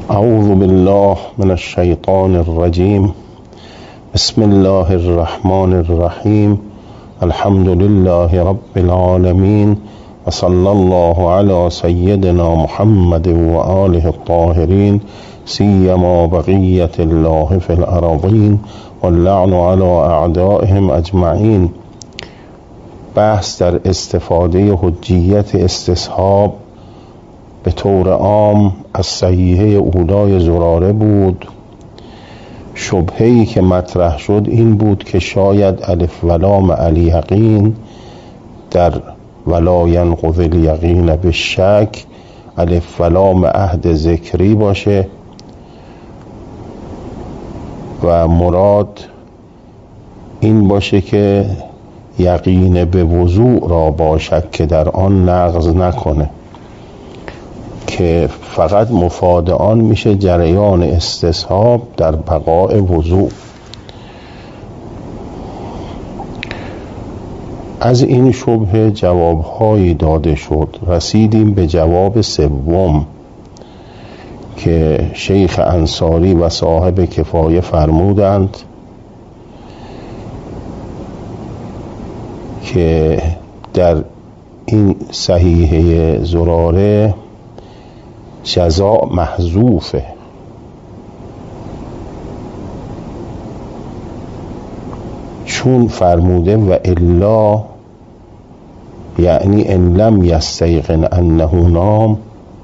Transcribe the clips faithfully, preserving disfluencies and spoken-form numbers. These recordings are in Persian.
اعوذ بالله من الشیطان الرجیم. بسم الله الرحمن الرحیم. الحمد لله رب العالمین و صلی الله علی سیدنا محمد و آله الطاهرین سیما بقیت الله فی الارضین واللعن علی اعدائهم اجمعین. بحث در استفاده حجیت استصحاب به طور عام از صحیحه اولای زراره بود. شبهه‌ای که مطرح شد این بود که شاید الف ولام علی یقین در ولا ینقض الیقین بالشک الف ولام عهد ذکری باشه و مراد این باشه که یقین به وضوع را با شک که در آن نقض نکنه، که فقط مفاد آن میشه جریان استصحاب در بقاء وضوع. از این شبهه جوابهایی داده شد. رسیدیم به جواب سوم که شیخ انصاری و صاحب کفایه فرمودند که در این صحیحه زراره جزاء محذوفه، چون فرموده و الا یعنی ان لم یستیقن انه نام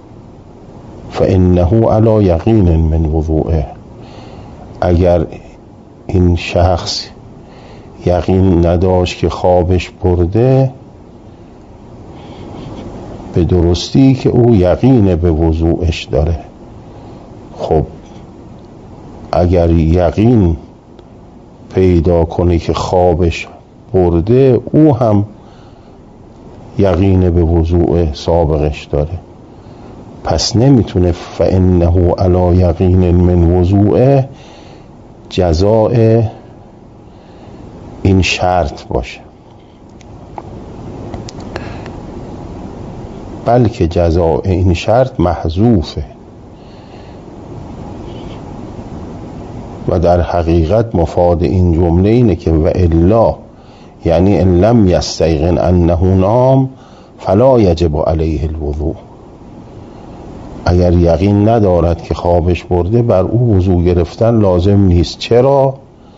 فانه علی یقین من وضوعه. اگر این شخص یقین نداشت که خوابش برده، به درستی که او یقین به وضوعش داره. خب اگر یقین پیدا کنه که خوابش برده، او هم یقین به وضوع سابقش داره، پس نمیتونه فانه علی یقین من وضوعه جزاء این شرط باشه، بلکه جزاء این شرط محذوفه و در حقیقت مفاد این جمله اینه که و الا یعنی ان لم یستیقن انه نام فلا یجب علیه الوضوء. اگر یقین ندارد که خوابش برده، بر او وضوء گرفتن لازم نیست. چرا؟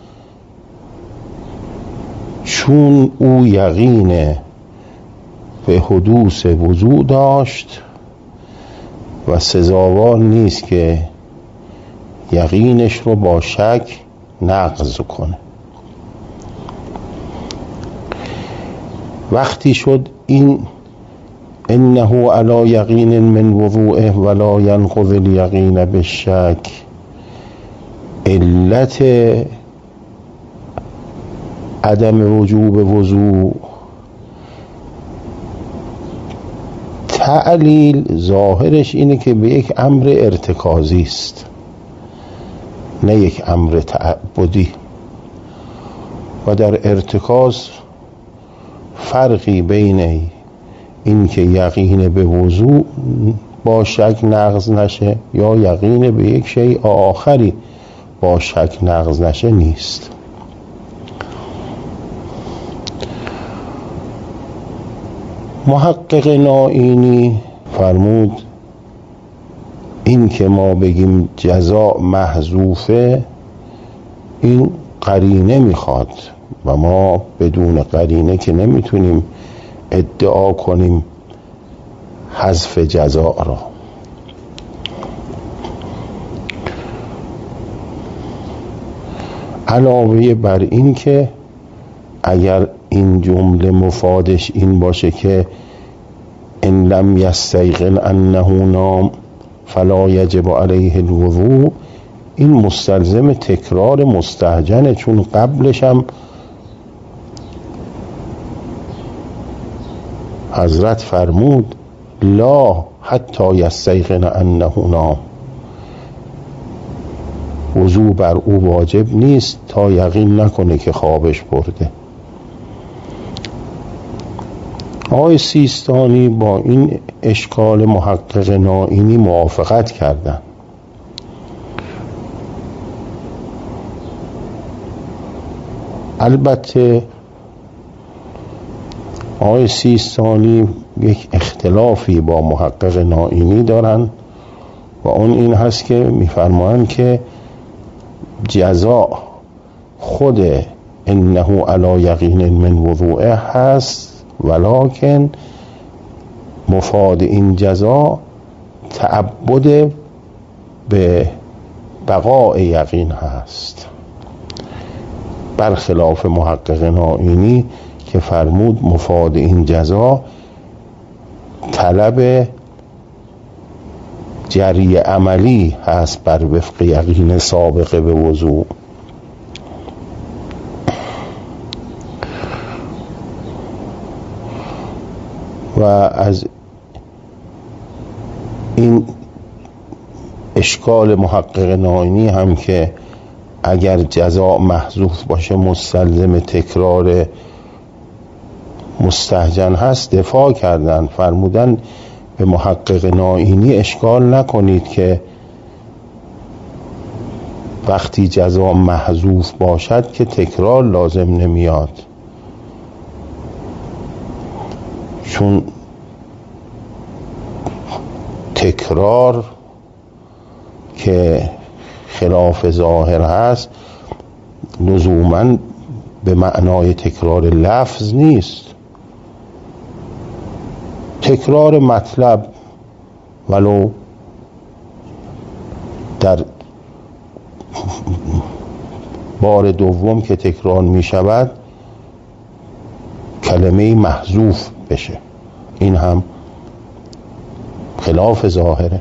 چون او یقین به حدوث وضوء داشت و سزاوار نیست که یقینش رو با شک نقض کنه. وقتی شد این انه علی یقین من وضوعه ولا ینقض الیقین بالشک علت عدم وجوب وضوء، تعلیل ظاهرش اینه که به یک امر ارتکازی است، نه یک امر تعبدی. و در ارتکاز فرقی بین این که یقین به وضوع با شک نقض نشه یا یقین به یک شیء آخری با شک نقض نشه نیست. محقق نائینی فرمود این که ما بگیم جزاء محذوفه این قرینه میخواد و ما بدون قرینه که نمیتونیم ادعا کنیم حذف جزاء را. علاوه بر این که اگر این جمله مفادش این باشه که ان لم یستیقن انه نام فلا یجب علیه الوضوء، این مستلزم تکرار مستهجنه، چون قبلش هم حضرت فرمود لا حتی یستیقن انه نام، وضوء بر او واجب نیست تا یقین نکنه که خوابش برده. آقای سیستانی با این اشکال محقق نائینی موافقت کردند البته آقای سیستانی یک اختلافی با محقق نائینی دارن و اون این هست که میفرمایند که جزا خود انه علی یقین من وضوعه هست، ولکن مفاد این جزا تعبد به بقاء یقین هست، برخلاف محقق نائینی که فرمود مفاد این جزا طلب جری عملی هست بر وفق یقین سابقه به وضوع. و از این اشکال محقق نائینی هم که اگر جزا محذوف باشه مستلزم تکرار مستهجن هست دفاع کردن، فرمودن به محقق نائینی اشکال نکنید که وقتی جزا محذوف باشد که تکرار لازم نمیاد، چون تکرار که خلاف ظاهر هست لزوماً به معنای تکرار لفظ نیست، تکرار مطلب ولو در بار دوم که تکرار می شود کلمه محذوف بشه، این هم خلاف ظاهره.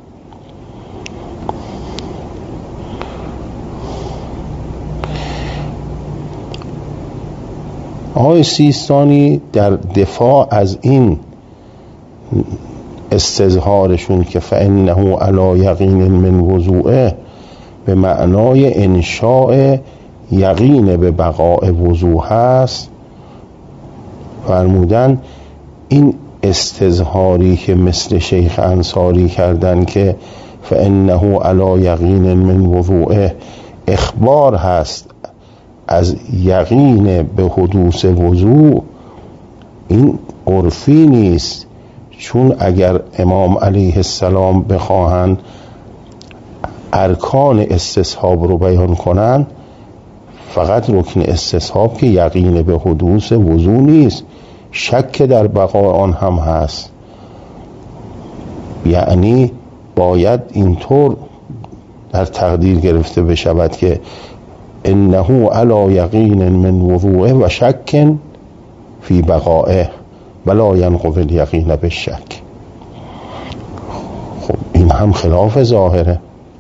آقای سیستانی در دفاع از این استظهارشون که فانه علی یقین من وضوعه به معنای انشاء یقین به بقاء وضوع هست، فرمودن این استظهاری که مثل شیخ انصاری کردن که فانه علی یقین من وضوعه اخبار هست از یقین به حدوث وضوع، این عرفی نیست، چون اگر امام علیه السلام بخواهند ارکان استصحاب رو بیان کنن فقط رکن استصحاب که یقین به حدوث وضوع نیست، شک در بقای آن هم هست، یعنی باید اینطور در تقدیر گرفته بشود که انه علی یقین من وضوعه و شک فی بقائه ولا ینقض الیقین بالشک. خب این هم خلاف ظاهره.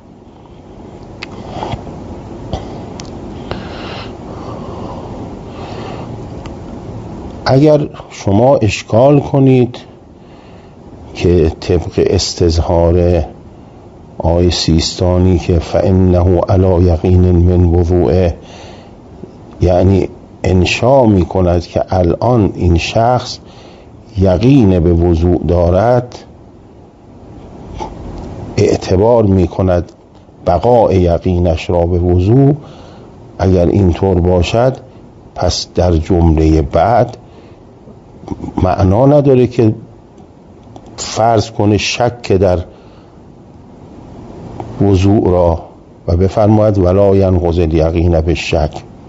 اگر شما اشکال کنید که طبق استظهار آقای سیستانی که فانه علی یقین من وضوعه یعنی انشا می کند که الان این شخص یقین به وضوع دارد، اعتبار می کند بقاء یقینش را به وضوع، اگر اینطور باشد پس در جمله بعد معنا نداره که فرض کنه شک در وضوع را و بفرماید ولا ینقض الیقین بالشک.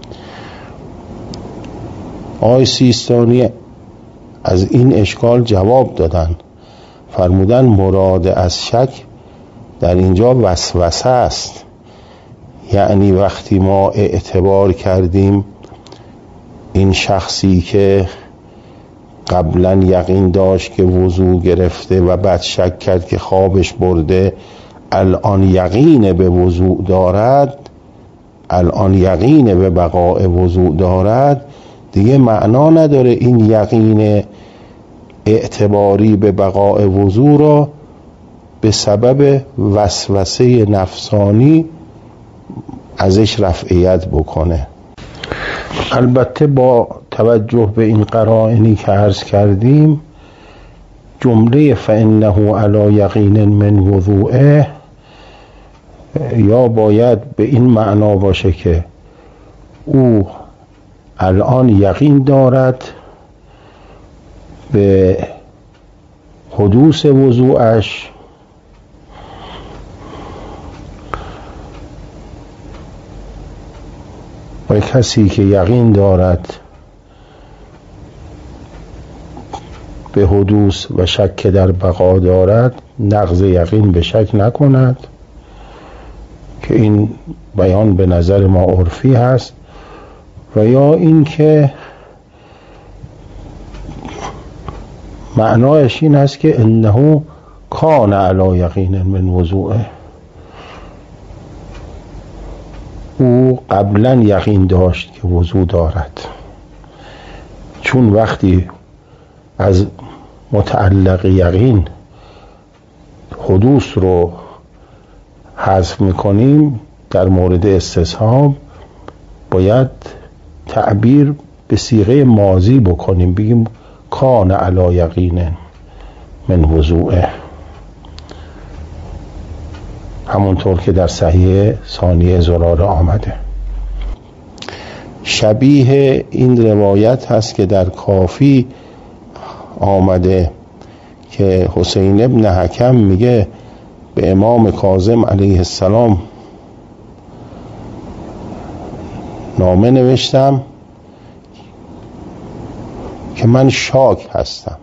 آقای سیستانی از این اشکال جواب دادن، فرمودن مراد از شک در اینجا وسوسه است، یعنی وقتی ما اعتبار کردیم این شخصی که قبلا یقین داشت که وضو گرفته و بعد شک کرد که خوابش برده، الان یقین به وضو دارد، الان یقین به بقاء وضو دارد، دیگه معنا نداره این یقین اعتباری به بقاء وضو را به سبب وسوسه نفسانی ازش رفعیت بکنه. البته با توجه به این قرائنی که عرض کردیم، جمله فانه علی یقین من وضوعه یا باید به این معنا باشه که او الان یقین دارد به حدوث وضوعش و کسی که یقین دارد به حدوث و شک در بقا دارد نقض یقین به شک نکند، که این بیان به نظر ما عرفی هست. و یا این که معنایش این است که انه کان علی یقین من وضوعه، او قبلا یقین داشت که وضو دارد، چون وقتی از متعلق یقین حدوث رو حذف میکنیم در مورد استصحاب باید تعبیر به صیغه ماضی بکنیم، بگیم کان علی یقین من وضوعه، همونطور که در صحیح ثانیه زراره آمده. شبیه این روایت هست که در کافی آمده که حسین ابن حکم میگه به امام کاظم علیه السلام نامه نوشتم که من شاک هستم.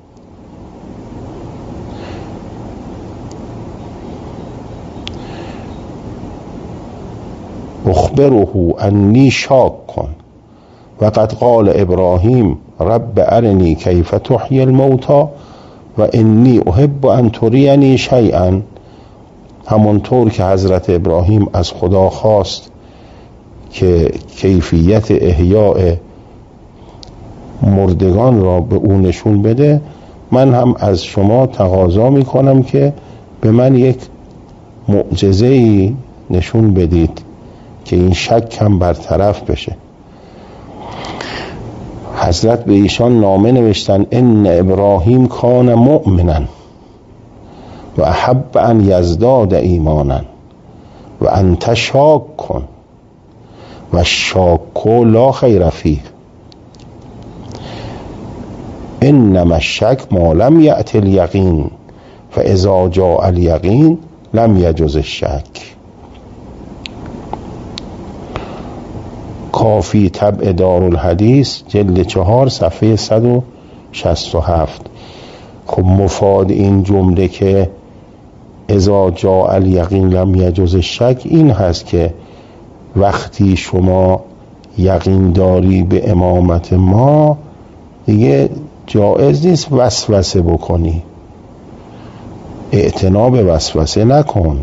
اخبره انی شاک کن و قد قال ابراهیم رب ارنی کیف تحیی الموتی و انی احب ان ترینی شیئا، همونطور که حضرت ابراهیم از خدا خواست که کیفیت احیاء مردگان را به او نشون بده، من هم از شما تقاضا میکنم که به من یک معجزه‌ای نشون بدید که این شک هم برطرف بشه. حضرت به ایشان نامه نوشتن ان ابراهیم کان مؤمنا و احب ان یزداد ایمانا و انت شاک کن و شاکو لا خیر فیه انما الشک ما لم یأت الیقین فاذا جاء الیقین لم یجز الشک. کافی طبع دارالحدیث جلد چهار صفحه صد و شصت و هفت. خب مفاد این جمله که اذا جاء الیقین لم یجز الشک این هست که وقتی شما یقین داری به امامت ما دیگه جایز نیست وسوسه بکنی، اعتنا به وسوسه نکن.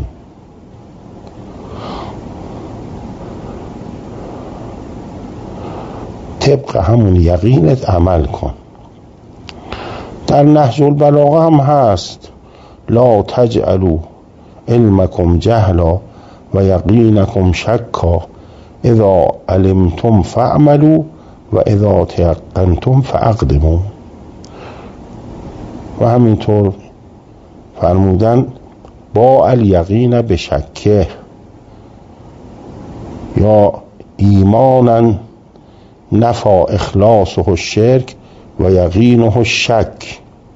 طبق همون یقینت عمل کن. در نهج البلاغه هم هست لا تجعلوا علمکم جهلا و یقینکم شکا اذا علمتم فاعملوا و اذا تیقنتم فاقدموا. و همینطور فرمودن با الیقین به شکه یا ایمانا نفا اخلاصه الشرک و یقینه الشک.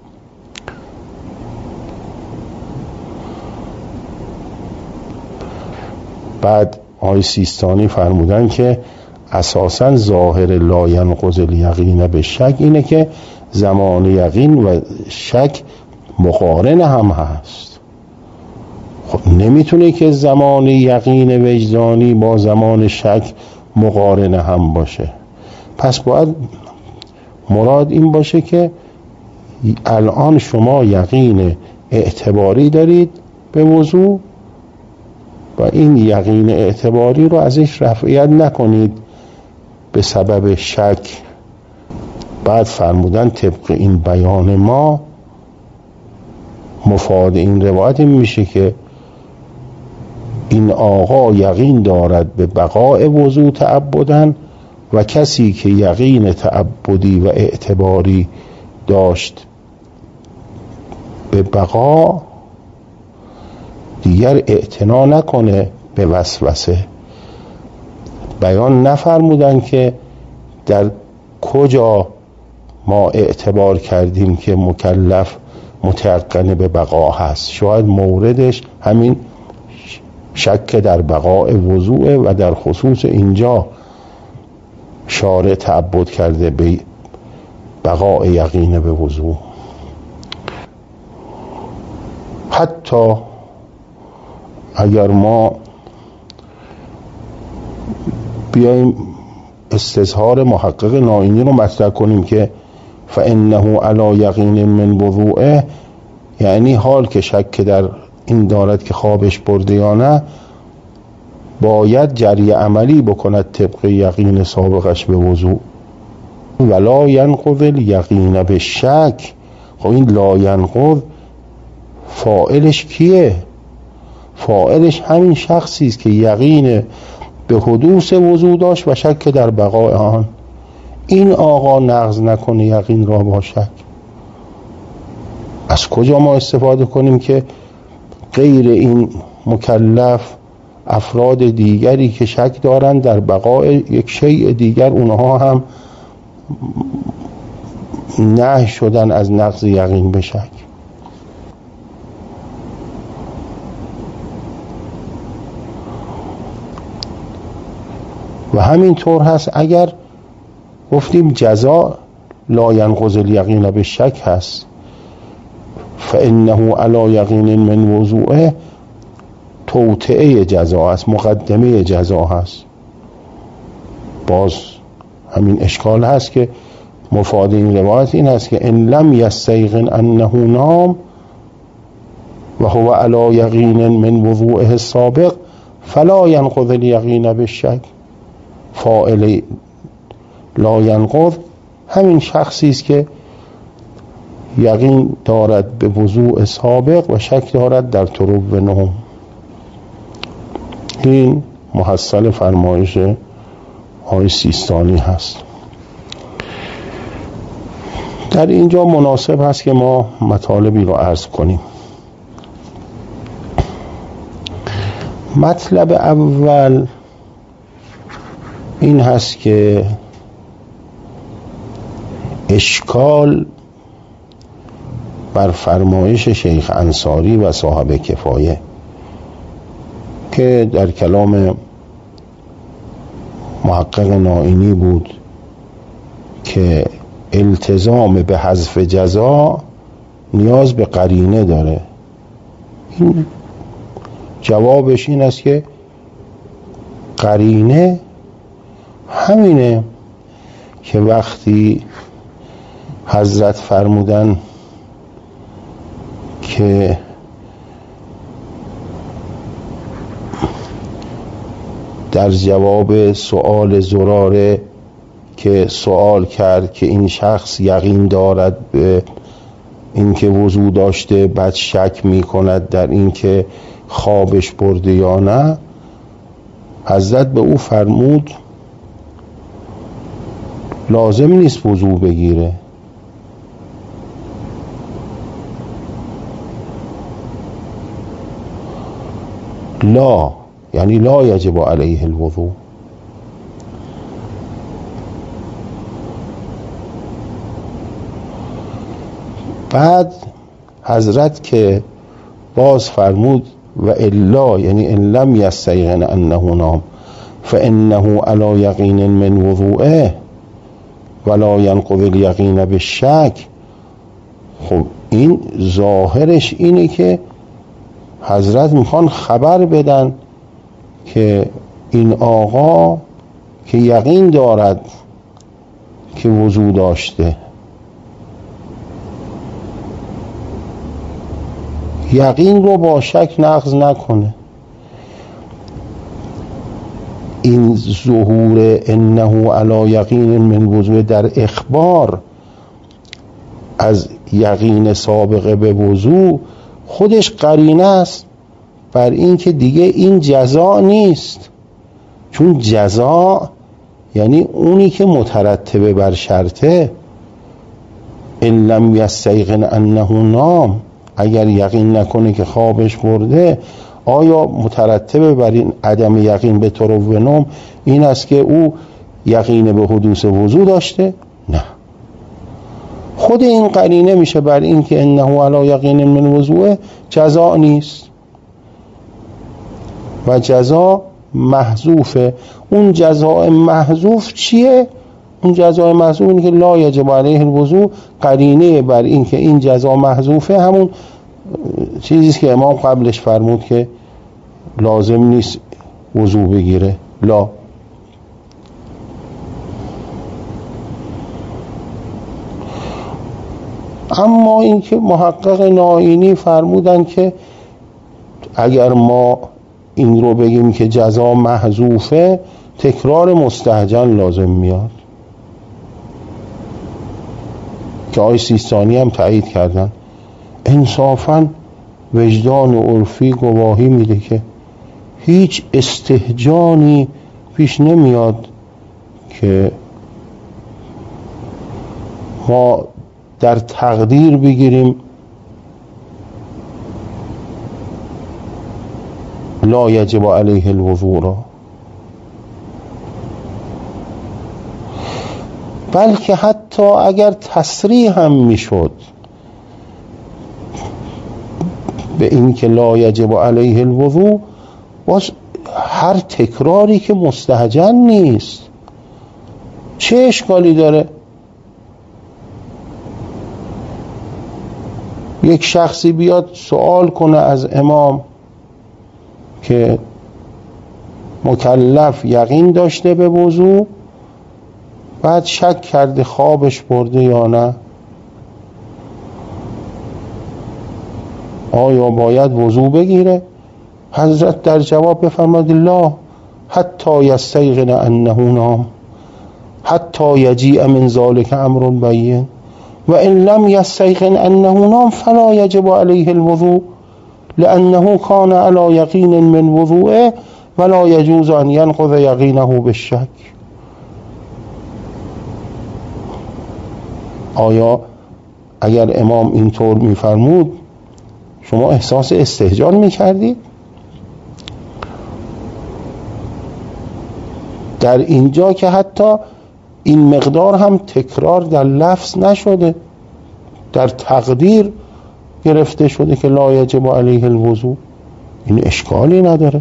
بعد آقای سیستانی فرمودن که اساساً ظاهر لا ینقض الیقین به شک اینه که زمان یقین و شک مقارن هم هست. خب نمیتونه که زمان یقین وجدانی با زمان شک مقارن هم باشه. پس باید مراد این باشه که الان شما یقین اعتباری دارید به وضو و این یقین اعتباری رو ازش رفعیت نکنید به سبب شک. بعد فرمودن طبق این بیان ما مفاد این روایت این میشه که این آقا یقین دارد به بقاء وضو تعبدن و کسی که یقین تعبدی و اعتباری داشت به بقا دیگر اعتنا نکنه به وسوسه. بیان نفرمودن که در کجا ما اعتبار کردیم که مکلف متیقن به بقا هست؟ شاید موردش همین شک در بقاء وضوء و در خصوص اینجا شارع تعبد کرده به بقاء یقین به وضوء. حتی اگر ما بیایم استظهار محقق نائینی رو مطرح کنیم که فانه علی یقین من وضوءه، یعنی حال که شک در این دارد که خوابش برده یا نه، باید جری عملی بکند طبق یقین سابقش به وضوء. ولا ینقض الیقین به شک. خب این لا ینقض فاعلش کیه؟ فاعلش همین شخصی است که یقین به حدوث وضوء داشت و شک در بقای آن. این آقا نقض نکنه یقین را با شک. از کجا ما استفاده کنیم که غیر این مکلف افراد دیگری که شک دارند در بقای یک شیء دیگر، اونها هم نهی شدن از نقض یقین به شک؟ و همین طور هست اگر گفتیم جزا لا ینقض الیقین به شک هست، فانه علی یقین من وضوءه توطئه جزا هست، مقدمه جزا هست. باز همین اشکال هست که مفاد این روایت این هست که ان لم یستیقن انه نام و هو علی یقین من وضوءه السابق فلا ینقض الیقین بالشک. فاعل لا ینقض همین شخصی است که یقین دارد به وضوء سابق و شک دارد در طروب نهم. این محصل فرمایش آقای سیستانی هست. در اینجا مناسب هست که ما مطالبی رو عرض کنیم. مطلب اول این هست که اشکال بر فرمایش شیخ انصاری و صاحب کفایه که در کلام محقق نائینی بود که التزام به حذف جزا نیاز به قرینه داره. این جوابش این است که قرینه همینه که وقتی حضرت فرمودن که در جواب سؤال زراره که سوال کرد که این شخص یقین دارد به اینکه وضو داشته بعد شک می کند در اینکه خوابش برده یا نه، حضرت به او فرمود لازم نیست وضو بگیره. لا یعنی لا یجب علیه الوضو. بعد حضرت که باز فرمود و الا یعنی ان لم یستیقن انه نام فانه علی یقین من وضوئه ولا ینقض الیقین بالشک. خب این ظاهرش اینه که حضرت میخوان خبر بدن که این آقا که یقین دارد که وضو داشته، یقین رو با شک نقض نکنه. این ظهور انه علی یقین من وضو در اخبار از یقین سابقه به وضو خودش قرینه است بر این که دیگه این جزا نیست، چون جزا یعنی اونی که مترتبه بر شرطه. ان لم یستیقن انه نام، اگر یقین نکنه که خوابش برده، آیا مترتبه بر این عدم یقین به طرف نوم این است که او یقین به حدوث وضو داشته؟ نه. خود این قرینه میشه بر این که انه علی یقین من وضوء جزا نیست و جزا محذوفه. اون جزاء محذوف چیه؟ اون جزاء محذوف اینه که لا یجب علیه الوضوء. قرینه بر این که این جزا محذوفه همون چیزی که امام قبلش فرمود که لازم نیست وضو بگیره. لا اما این که محقق نائینی فرمودن که اگر ما این رو بگیم که جزا محذوفه تکرار مستهجن لازم میاد، که آقای سیستانی هم تایید کردن. انصافاً وجدان عرفی گواهی میده که هیچ استهجانی پیش نمیاد که ما در تقدیر بگیریم لا یجب علیه الوضوء را، بلکه حتی اگر تصریح هم میشد به این که لا یجب علیه الوضوء، باز هر تکراری که مستهجن نیست، چه اشکالی داره؟ یک شخصی بیاد سوال کنه از امام که مکلف یقین داشته به وضو، بعد شک کرده خوابش برده یا نه، آیا باید وضو بگیره؟ حضرت در جواب بفرماد لا حتی یستیقن انه نام حتی یجیء من ذلک امر بین و ان لم یستیقن انه نام فلا یجب علیه الوضوء لانه کان علی یقین من وضوءه ولا یجوز ان ینقض یقینه بالشک. آیا اگر امام اینطور میفرمود شما احساس استهجان میکردید؟ در اینجا که حتی این مقدار هم تکرار در لفظ نشده، در تقدیر گرفته شده که لا یجب علیه الوضوء، این اشکالی نداره.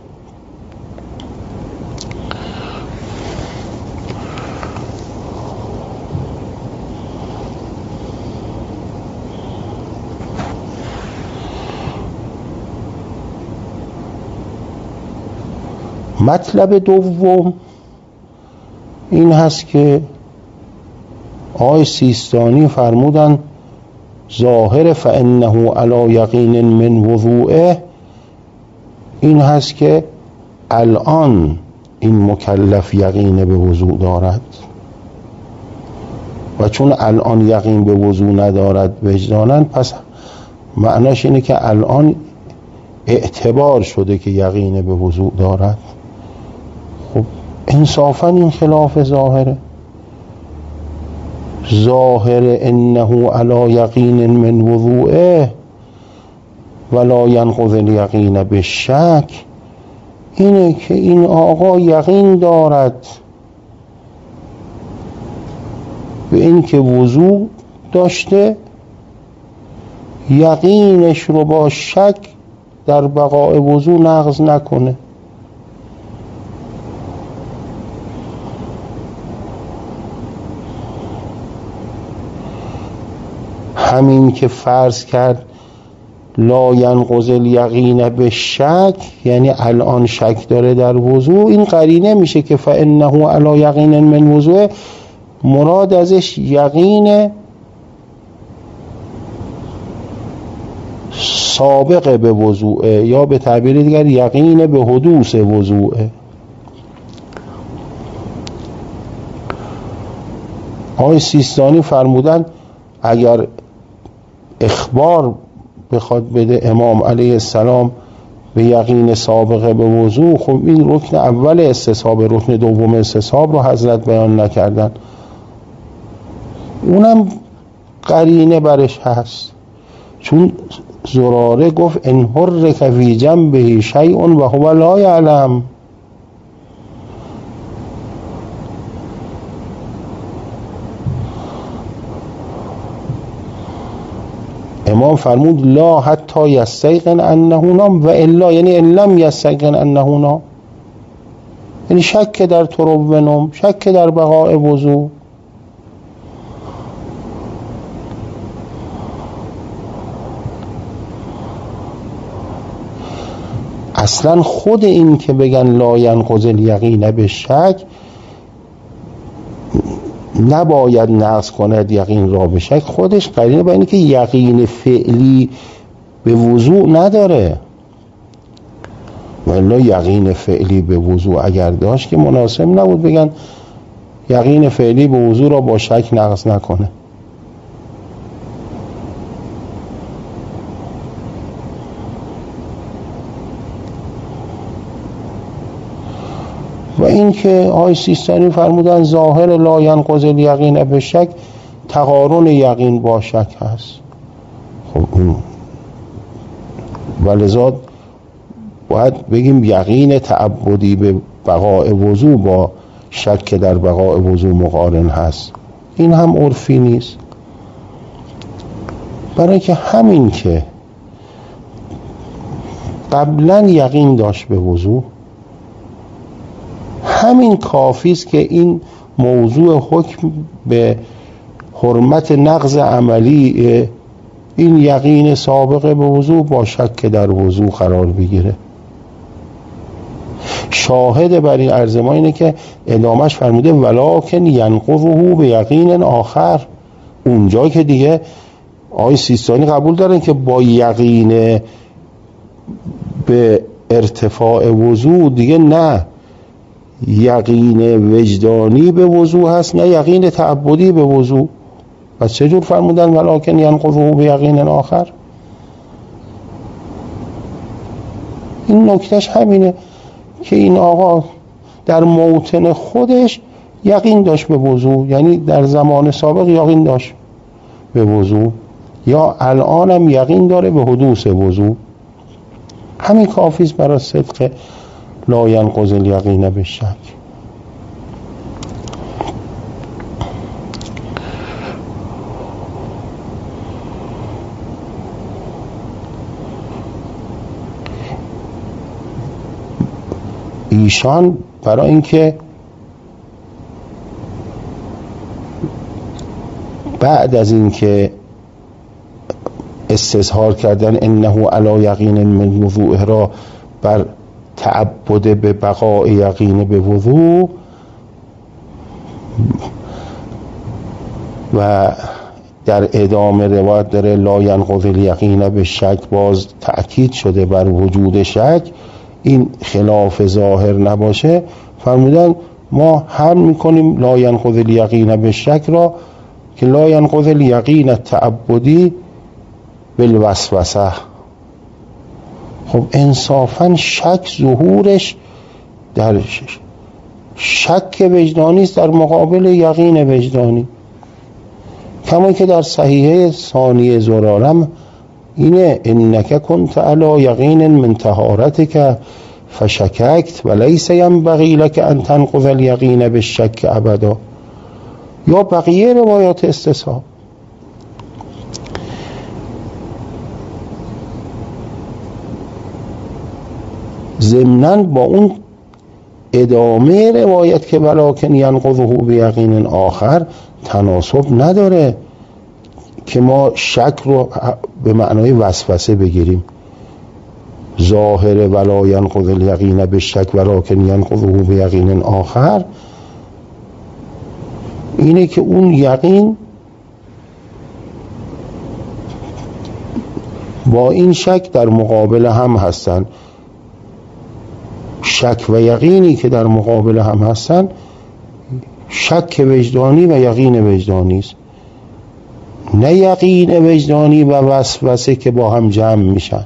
مطلب دوم این هست که آقای سیستانی فرمودن ظاهر فانه علی یقین من وضوءه این هست که الان این مکلف یقین به وضوء دارد و چون الان یقین به وضوء ندارد وجدانن، پس معناش اینه که الان اعتبار شده که یقین به وضوء دارد. خب انصافا این خلاف ظاهره. ظاهر انه علی یقین من وضوءه ولا ینقض الیقین بالشک اینه که این آقا یقین دارد به این که وضوء داشته، یقینش رو با شک در بقاء وضوء نقض نکنه. همین که فرض کرد لا ینقض الیقین بالشک، یعنی الان شک داره در وضوء، این قرینه میشه که فانه علی یقین من وضوء، مراد ازش یقین سابق به وضوء یا به تعبیر دیگر یقین به حدوث وضوء. آقای سیستانی فرمودن اگر اخبار بخواد بده امام علیه السلام به یقین سابقه به وضوء، خب این رکن اول استصحاب، رکن دوم استصحاب رو حضرت بیان نکردن، اونم قرینه برش هست. چون زراره گفت ان حرک فی جنبه شیء و هو لا یعلم، امام فرمود لا حتی یستیقن انه نام و الا، یعنی ان لم یستیقن انه نام، یعنی شک در طرق نوم، شک در بقاء وضو. اصلا خود این که بگن لا ینقض الیقین بالشک، نباید نقض کند یقین را به شک، خودش قرینه با اینه که یقین فعلی به وضوع نداره. والا یقین فعلی به وضوع اگر داشت که مناسب نبود بگن یقین فعلی به وضوع را با شک نقض نکنه. و این که آقای سیستانی فرمودن ظاهر لا ینقض الیقین بالشک تقارن یقین با شک هست. خب این ولذا باید بگیم یقین تعبدی به بقاء وضو با شک در بقاء وضو مقارن هست. این هم عرفی نیست، برای که همین که قبلا یقین داشت به وضو، همین کافی است که این موضوع حکم به حرمت نقض عملی این یقین سابقه به وضو با شک در وضو قرار بگیره. شاهد بر این عرض ما اینه که ادامهش فرموده ولکن ینقضه به یقین آخر. اونجا که دیگه آقای سیستانی قبول دارن که با یقین به ارتفاع وضو دیگه نه یقین وجدانی به وضو هست نه یقین تعبدی به وضو. پس چجور فرمودن ولکن ینقضه به یقین آخر؟ این نکتهش همینه که این آقا در موطن خودش یقین داشت به وضو، یعنی در زمان سابق یقین داشت به وضو، یا الان هم یقین داره به حدوث وضو. همین کافی است برای صدق لا ینقض الیقین بالشک. ایشان برای اینکه بعد از اینکه استظهار کردن انه علی یقین من وضوء را بر تعبد به بقاء یقین به وضوء و در ادامه روایت داره لا ینقض الیقین به شک، باز تأکید شده بر وجود شک، این خلاف ظاهر نباشه، فرمودن ما حمل میکنیم لا ینقض الیقین به شک را که لا ینقض الیقین التعبدی بالوسوسه. خب انصافا شک ظهورش در شک وجدانی است در مقابل یقین وجدانی، کما که در صحیحه ثانی زرارم اینه انک کنت علی یقین من طهارتک فشککت ولیس ینبغی لک ان تنقض الیقین بالشک ابدا، یا بقیه روایات استصحاب. ضمناً با اون ادامه روایت که ولکن ینقضه به یقین آخر تناسب نداره که ما شک رو به معنای وسوسه بگیریم. ظاهر ولا ینقض الیقین بالشک ولکن ینقضه به یقین آخر اینه که اون یقین با این شک در مقابل هم هستن. شک و یقینی که در مقابل هم هستن شک وجدانی و یقین وجدانی است، نه یقین وجدانی و وسوسه که با هم جمع میشن.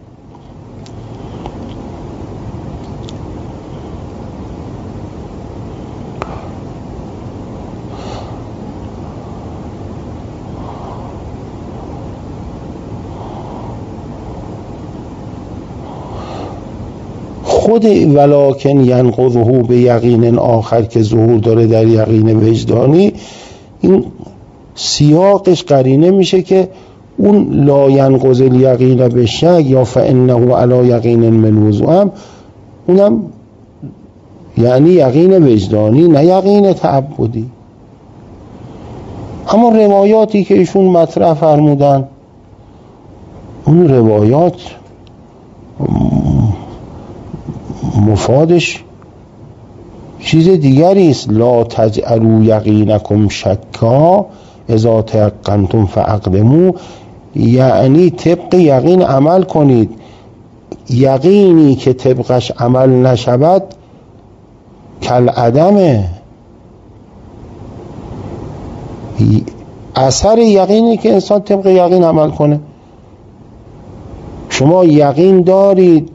خود ولکن ینقضه به یقین آخر که ظهور داره در یقین وجدانی، این سیاقش قرینه میشه که اون لا ینقض الیقین بالشک یا فانه علی یقین من وضوء، اونم یعنی یقین وجدانی نه یقین تعبدی. اما روایاتی که ایشون مطرح فرمودن، اون روایات مفادش چیز دیگری است. لا تجعلوا یقینکم شکا اذا تیقنتم فاقدموا، یعنی طبق یقین عمل کنید. یقینی که طبقش عمل نشود کالعدمه. اثر یقینی که انسان طبق یقین عمل کنه. شما یقین دارید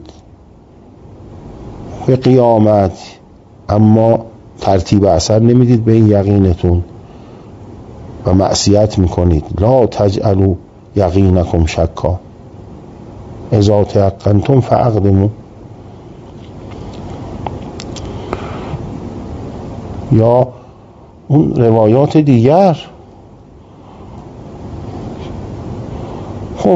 به قیامت اما ترتیب اثر نمیدید به این یقینتون و معصیت میکنید. لا تجعلوا یقینکم شکا اذا تیقنتم فاقدموا. یا اون روایات دیگر. خب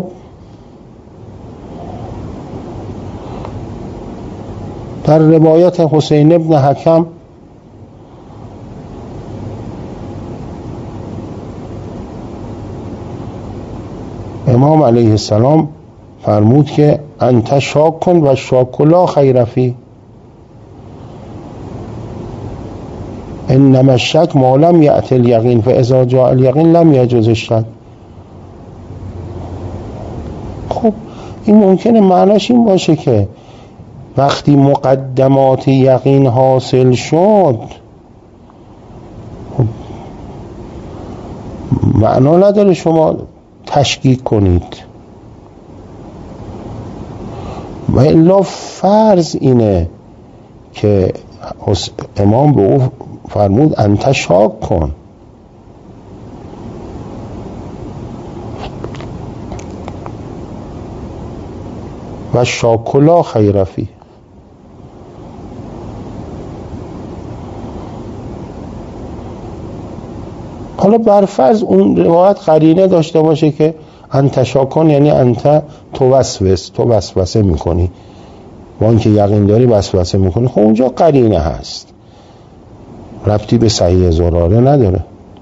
در روایت حسین ابن حکم امام علیه السلام فرمود که انت شاک کن و شاک لا خیر فی، انما الشک ما لم یأتی الیقین فاذا جاء الیقین لم یجوز الشک. خب این ممکنه معناش این باشه که وقتی مقدمات یقین حاصل شد معنا نداره شما تشکیک کنید. و الا فرض اینه که امام به او فرمود انت شاک کن. و شاک لا خیر فی. حالا برفرض اون روایت قرینه داشته باشه که انت شاک کن یعنی انت توسوس، تو وسوسه میکنی، با اینکه یقین داری وسوسه میکنی. خب اونجا قرینه هست، ربطی به صحیح زراره نداره.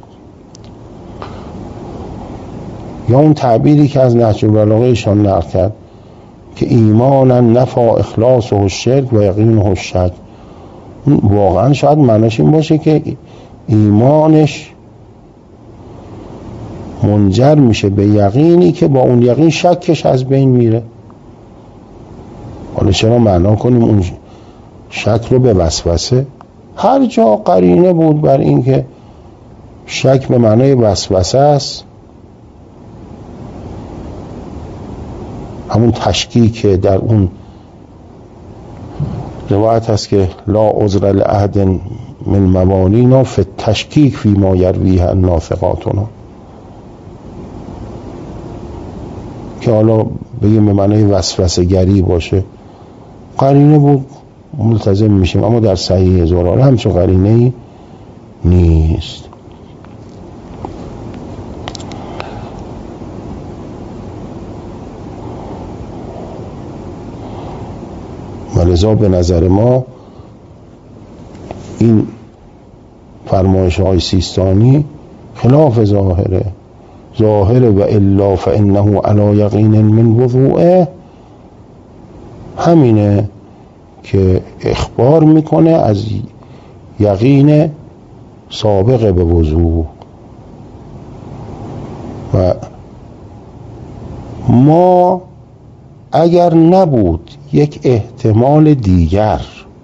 یا اون تعبیری که از نهج البلاغه ایشان نقل کرد که ایمانا نفا اخلاصه الشرک و یقینه الشک، واقعا شاید معناش این باشه که ایمانش منجر میشه به یقینی که با اون یقین شکش از بین میره. حالا چرا معنا کنیم اون شک رو به وسوسه؟ هر جا قرینه بود بر این که شک به معنای وسوسه است، همون تشکیک در اون روایت هست که لا عذر لأحد من موانینا فی التشکیک فی ما یرویه النافقاتنا، که حالا بگیم به معنای وسوسه گری باشه. قرینه بود ملتزم میشیم، اما در صحیح زراره همچون قرینه ای نیست. ولذا به نظر ما این فرمایش های سیستانی خلاف ظاهره. ظاهره و الا فانه علی یقین من وضوءه همینه که اخبار میکنه از یقین سابق به وضوء. و ما اگر نبود یک احتمال دیگر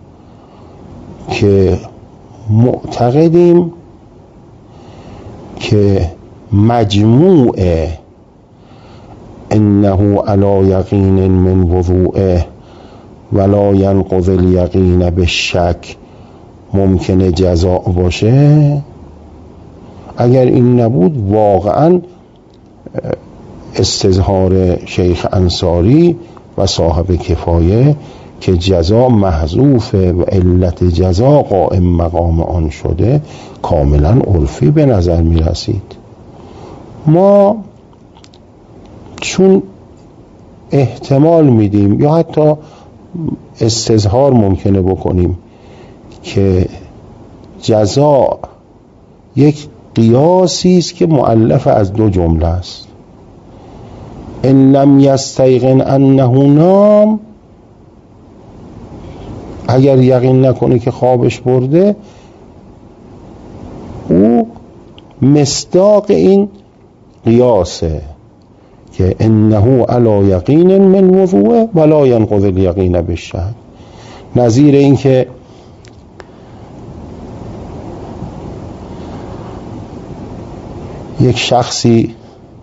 که معتقدیم که مجموع انه علی یقین من وضوءه ولا ینقض الیقین بالشک ممکنه جزاء باشه، اگر این نبود واقعا استظهار شیخ انصاری و صاحب کفایه که جزا محذوفه و علت جزا قائم مقام آن شده کاملا عرفی به نظر می رسید. ما چون احتمال میدیم یا حتی استظهار ممکنه بکنیم که جزا یک قیاسی است که مؤلف از دو جمله است. ان لم یستیقن انه نام، اگر یقین نکنه که خوابش برده، او مصداق این قیاسه که انه علی یقین من وضوء ولا ینقض الیقین بالشک. نظیر این که یک شخصی،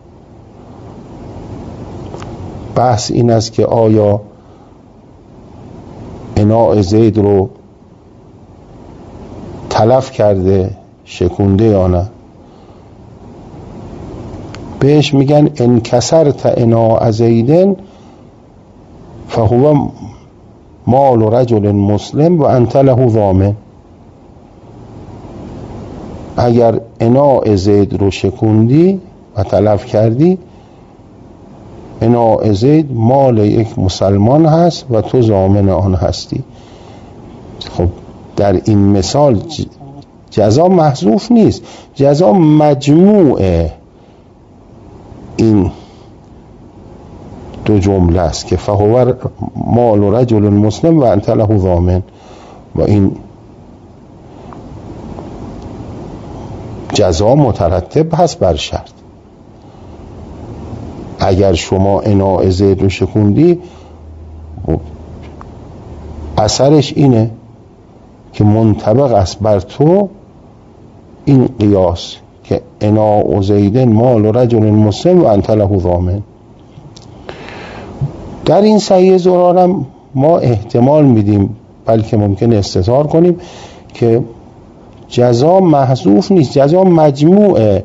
بحث این است که آیا اناء زید رو تلف کرده، شکونده یا نه، بهش میگن انکسرت اناء زیدن فهو مال رجل مسلم و انت له ضامن. اگر اناء زید رو شکوندی و تلف کردی، اناء زید مال یک مسلمان هست و تو ضامن آن هستی. خب در این مثال جزا محذوف نیست، جزا مجموع این دو جمله است که فهو مال رجل مسلم و انت له ضامن، و این جزا مترتب هست بر شرط. اگر شما اناء زید رو شکوندی، اثرش اینه که منطبق است بر تو این قیاس که اناء زید مال رجل مسلم و انت له ضامن. در این صحیح زرارم ما احتمال میدیم، بلکه ممکن استظهار کنیم که جزا محذوف نیست، جزا مجموعه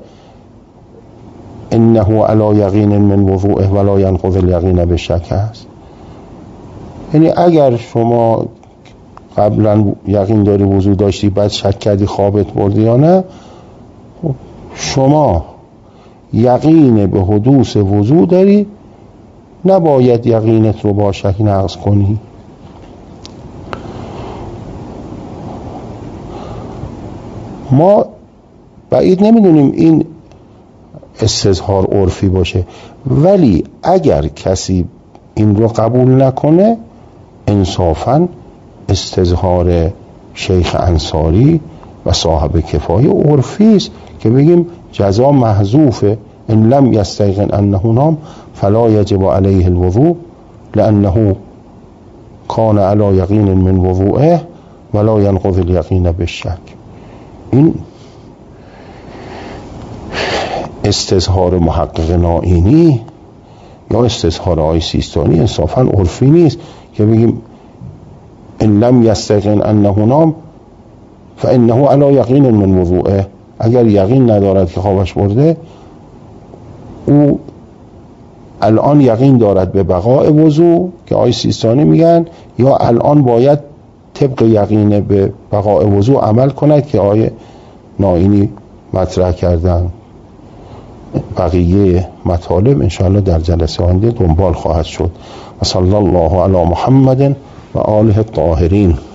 انه علی یقین من وضوءه ولا ینقض الیقین بالشک است. یعنی اگر شما قبلا یقین داری وضو داشتی، بعد شک کردی خوابت برده یا نه، شما یقین به حدوث وضو داری، نباید یقینت رو با شک نقض کنی. ما بعید نمیدونیم این استظهار عرفی باشه، ولی اگر کسی این رو قبول نکنه، انصافاً استظهار شیخ انصاری و صاحب کفایه عرفی است که بگیم جزا محذوفه. ان لم یستیقن انه نام فلا یجب علیه الوضوء لانه کان علی یقین من وضوءه ولا ینقض الیقین بالشک. این استظهار محقق نائینی یا استظهار آقای سیستانی انصافاً عرفی نیست که بگیم ان لم یستیقن انه نام فانه علی یقین من وضوءه. اگر یقین ندارد که خوابش برده، او الان یقین دارد به بقاء وضو که آقای سیستانی میگن، یا الان باید طبق یقین به بقاء وضو عمل کند که آقای نائینی مطرح کردن. بقیه مطالب انشاءالله در جلسه آینده دنبال خواهد شد. و صلی الله علی محمد و آله الطاهرین.